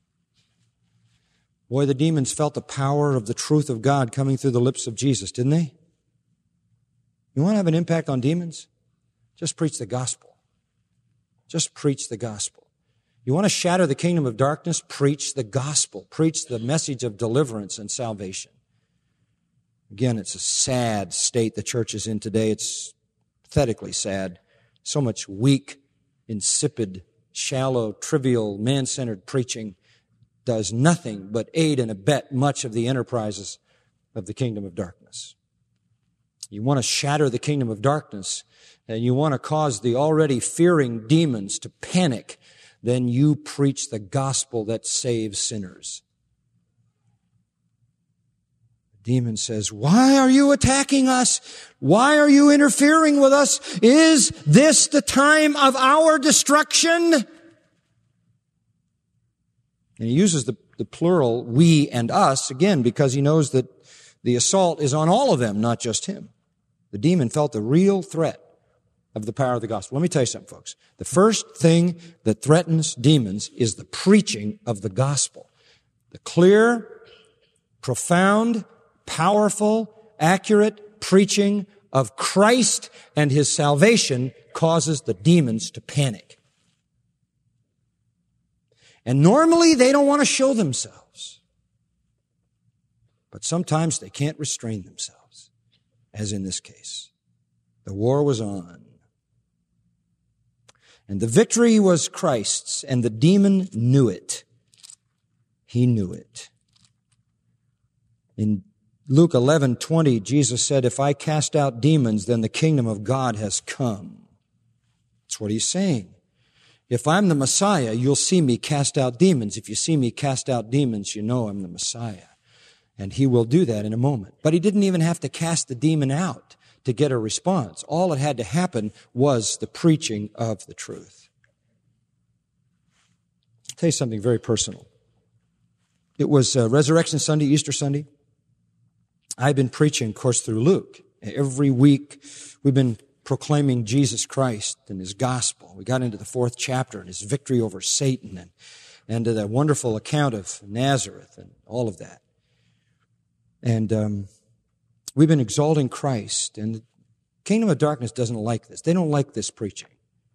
Boy, the demons felt the power of the truth of God coming through the lips of Jesus, didn't they? You want to have an impact on demons? Just preach the gospel. Just preach the gospel. You want to shatter the kingdom of darkness? Preach the gospel. Preach the message of deliverance and salvation. Again, it's a sad state the church is in today. It's pathetically sad. So much weak, insipid, shallow, trivial, man-centered preaching does nothing but aid and abet much of the enterprises of the kingdom of darkness. You want to shatter the kingdom of darkness, and you want to cause the already fearing demons to panic, then you preach the gospel that saves sinners. The demon says, "Why are you attacking us? Why are you interfering with us? Is this the time of our destruction?" And he uses the, the plural, we and us, again, because he knows that the assault is on all of them, not just him. The demon felt the real threat of the power of the gospel. Let me tell you something, folks. The first thing that threatens demons is the preaching of the gospel. The clear, profound, powerful, accurate preaching of Christ and his salvation causes the demons to panic. And normally they don't want to show themselves. But sometimes they can't restrain themselves, as in this case. The war was on. And the victory was Christ's, and the demon knew it. He knew it. In Luke eleven twenty, Jesus said, "If I cast out demons, then the kingdom of God has come." That's what he's saying. If I'm the Messiah, you'll see me cast out demons. If you see me cast out demons, you know I'm the Messiah. And he will do that in a moment. But he didn't even have to cast the demon out to get a response. All that had to happen was the preaching of the truth. I'll tell you something very personal. It was uh, Resurrection Sunday, Easter Sunday. I've been preaching, of course, through Luke. Every week we've been proclaiming Jesus Christ and his gospel. We got into the fourth chapter and his victory over Satan and, and the wonderful account of Nazareth and all of that. And um, we've been exalting Christ, and the kingdom of darkness doesn't like this. They don't like this preaching.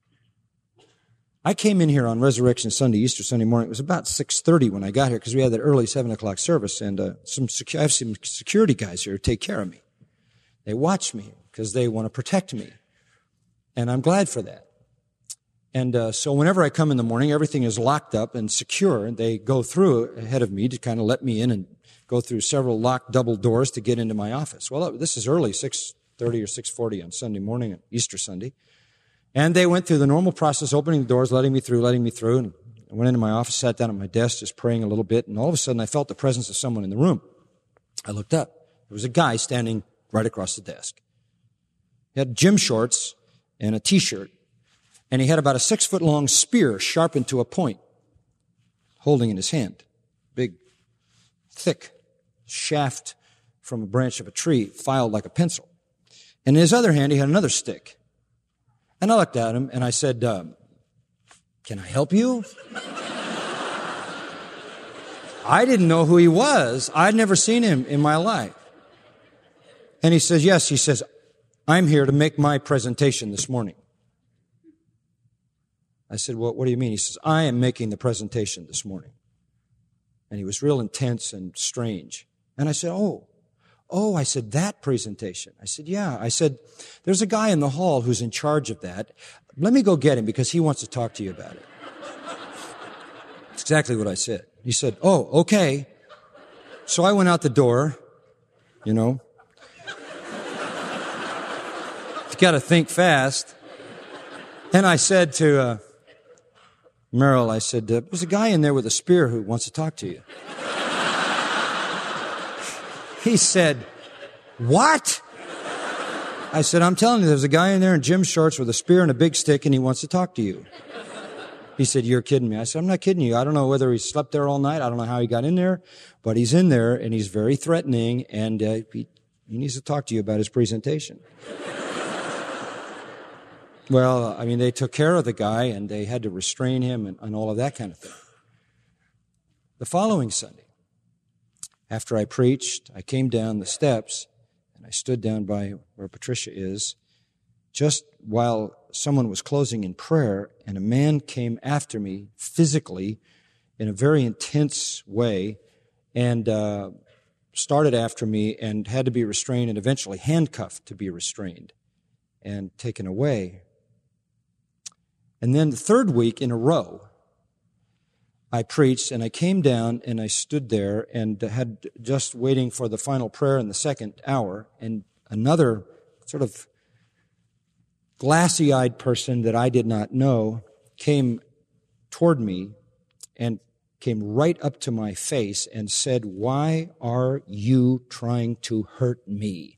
I came in here on Resurrection Sunday, Easter Sunday morning. It was about six thirty when I got here because we had that early seven o'clock service, and uh, some secu- I have some security guys here who take care of me. They watch me because they want to protect me. And I'm glad for that. And uh, so whenever I come in the morning, everything is locked up and secure. And they go through ahead of me to kind of let me in and go through several locked double doors to get into my office. Well, this is early, six thirty or six forty on Sunday morning, Easter Sunday. And they went through the normal process, opening the doors, letting me through, letting me through. And I went into my office, sat down at my desk, just praying a little bit. And all of a sudden, I felt the presence of someone in the room. I looked up. There was a guy standing right across the desk. He had gym shorts and a T-shirt, and he had about a six-foot-long spear sharpened to a point, holding in his hand. Big, thick shaft from a branch of a tree, filed like a pencil. And in his other hand, he had another stick. And I looked at him, and I said, um, "Can I help you?" I didn't know who he was. I'd never seen him in my life. And he says, yes, he says, "I'm here to make my presentation this morning." I said, well, what do you mean? He says, "I am making the presentation this morning." And he was real intense and strange. And I said, oh, oh, I said, "that presentation?" I said, yeah. I said, "There's a guy in the hall who's in charge of that. Let me go get him because he wants to talk to you about it." That's exactly what I said. He said, "Oh, okay." So I went out the door, you know. You got to think fast. And I said to uh, Merrill, I said, uh, there's a guy in there with a spear who wants to talk to you. He said, what? I said, I'm telling you, there's a guy in there in gym shorts with a spear and a big stick, and he wants to talk to you. He said, you're kidding me. I said, I'm not kidding you. I don't know whether he slept there all night. I don't know how he got in there, but he's in there, and he's very threatening, and uh, he, he needs to talk to you about his presentation. Well, I mean, they took care of the guy, and they had to restrain him and, and all of that kind of thing. The following Sunday, after I preached, I came down the steps, and I stood down by where Patricia is, just while someone was closing in prayer, and a man came after me physically in a very intense way and uh, started after me and had to be restrained and eventually handcuffed to be restrained and taken away. And then the third week in a row, I preached, and I came down, and I stood there and had just waiting for the final prayer in the second hour, and another sort of glassy-eyed person that I did not know came toward me and came right up to my face and said, why are you trying to hurt me?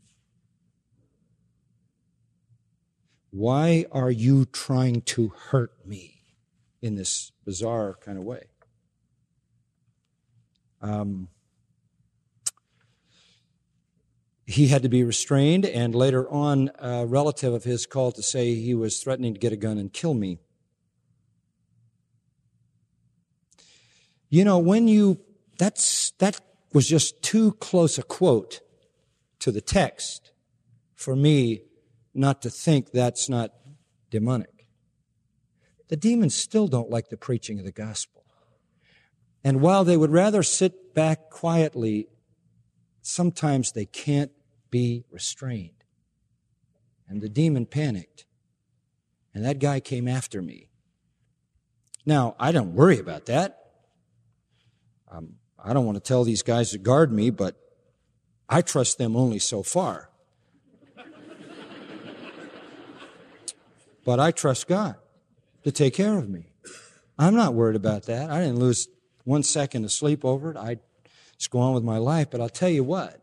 Why are you trying to hurt me in this bizarre kind of way? Um, he had to be restrained, and later on, a relative of his called to say he was threatening to get a gun and kill me. You know, when you, that's, that was just too close a quote to the text for me not to think that's not demonic. The demons still don't like the preaching of the gospel. And while they would rather sit back quietly, sometimes they can't be restrained. And the demon panicked. And that guy came after me. Now, I don't worry about that. Um, I don't want to tell these guys to guard me, but I trust them only so far. But I trust God to take care of me. I'm not worried about that. I didn't lose one second of sleep over it. I just go on with my life. But I'll tell you what,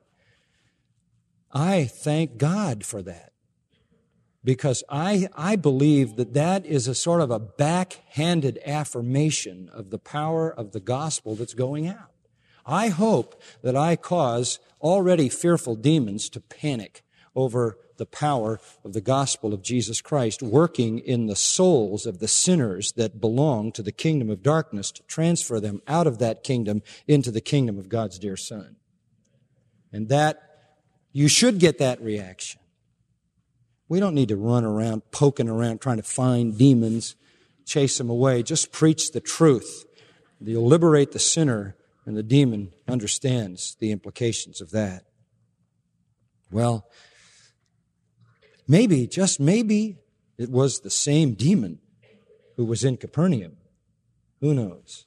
I thank God for that. Because I, I believe that that is a sort of a backhanded affirmation of the power of the gospel that's going out. I hope that I cause already fearful demons to panic over the power of the gospel of Jesus Christ working in the souls of the sinners that belong to the kingdom of darkness to transfer them out of that kingdom into the kingdom of God's dear Son. And that, you should get that reaction. We don't need to run around, poking around, trying to find demons, chase them away. Just preach the truth. You'll liberate the sinner, and the demon understands the implications of that. Well, maybe, just maybe, it was the same demon who was in Capernaum. Who knows?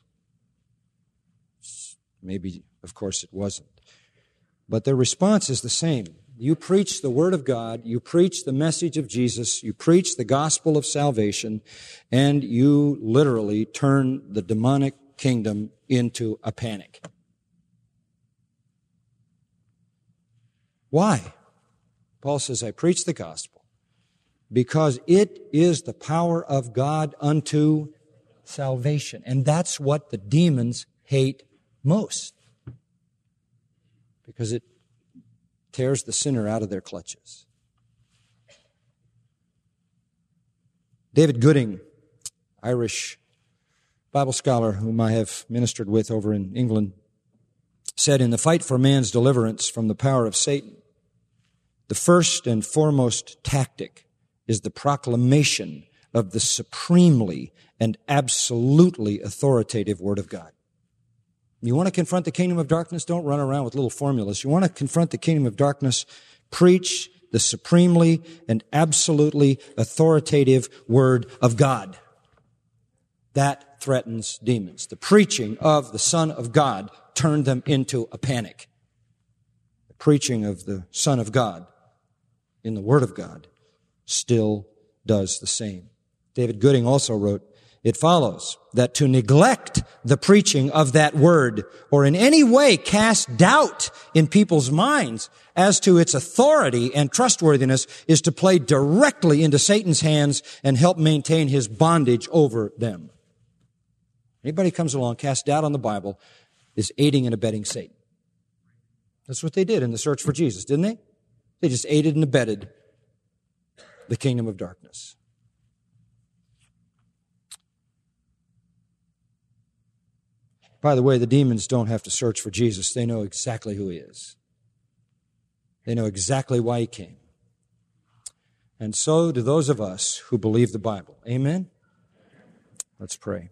Maybe, of course, it wasn't. But their response is the same. You preach the Word of God, you preach the message of Jesus, you preach the gospel of salvation, and you literally turn the demonic kingdom into a panic. Why? Paul says, I preach the gospel because it is the power of God unto salvation. And that's what the demons hate most, because it tears the sinner out of their clutches. David Gooding, Irish Bible scholar whom I have ministered with over in England, said, in the fight for man's deliverance from the power of Satan, the first and foremost tactic is the proclamation of the supremely and absolutely authoritative Word of God. You want to confront the kingdom of darkness? Don't run around with little formulas. You want to confront the kingdom of darkness? Preach the supremely and absolutely authoritative Word of God. That threatens demons. The preaching of the Son of God turned them into a panic. The preaching of the Son of God in the Word of God still does the same. David Gooding also wrote, "It follows that to neglect the preaching of that word or in any way cast doubt in people's minds as to its authority and trustworthiness is to play directly into Satan's hands and help maintain his bondage over them." Anybody comes along, casts doubt on the Bible, is aiding and abetting Satan. That's what they did in the search for Jesus, didn't they? They just aided and abetted the kingdom of darkness. By the way, the demons don't have to search for Jesus. They know exactly who he is. They know exactly why he came. And so do those of us who believe the Bible. Amen? Let's pray.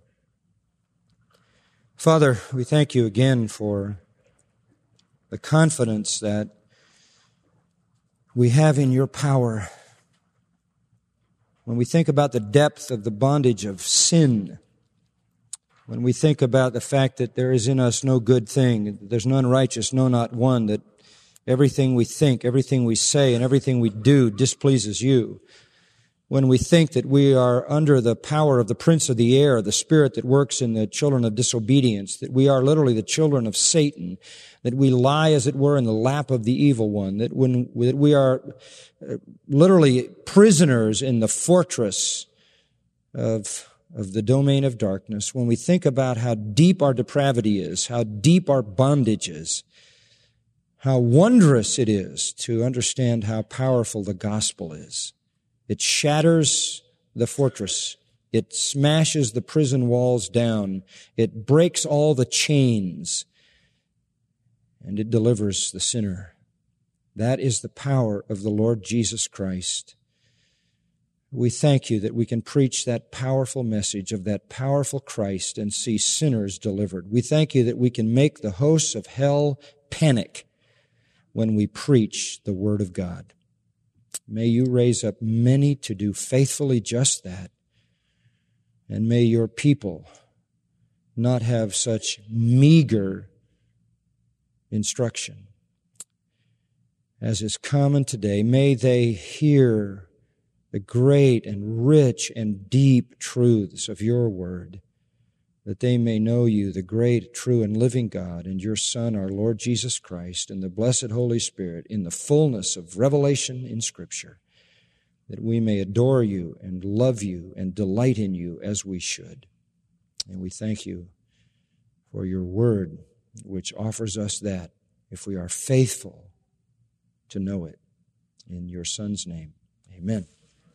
Father, we thank you again for the confidence that we have in your power. When we think about the depth of the bondage of sin, when we think about the fact that there is in us no good thing, there's none righteous, no, not one, that everything we think, everything we say, and everything we do displeases you. When we think that we are under the power of the prince of the air, the spirit that works in the children of disobedience, that we are literally the children of Satan, that we lie, as it were, in the lap of the evil one, that when that we are literally prisoners in the fortress of of the domain of darkness, when we think about how deep our depravity is, how deep our bondage is, how wondrous it is to understand how powerful the gospel is. It shatters the fortress. It smashes the prison walls down. It breaks all the chains, and it delivers the sinner. That is the power of the Lord Jesus Christ. We thank you that we can preach that powerful message of that powerful Christ and see sinners delivered. We thank you that we can make the hosts of hell panic when we preach the Word of God. May you raise up many to do faithfully just that, and may your people not have such meager instruction as is common today. May they hear the great and rich and deep truths of your word, that they may know you, the great, true, and living God, and your Son, our Lord Jesus Christ, and the blessed Holy Spirit, in the fullness of revelation in Scripture, that we may adore you and love you and delight in you as we should. And we thank you for your word, which offers us that if we are faithful to know it. In your Son's name, amen.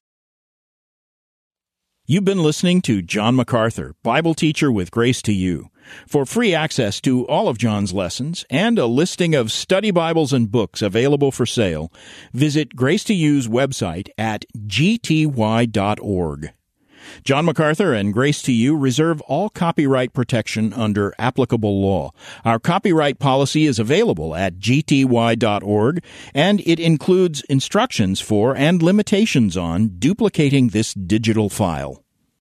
You've been listening to John MacArthur, Bible teacher with Grace to You. For free access to all of John's lessons and a listing of study Bibles and books available for sale, visit Grace to You's website at g t y dot org. John MacArthur and Grace to You reserve all copyright protection under applicable law. Our copyright policy is available at g t y dot org, and it includes instructions for and limitations on duplicating this digital file.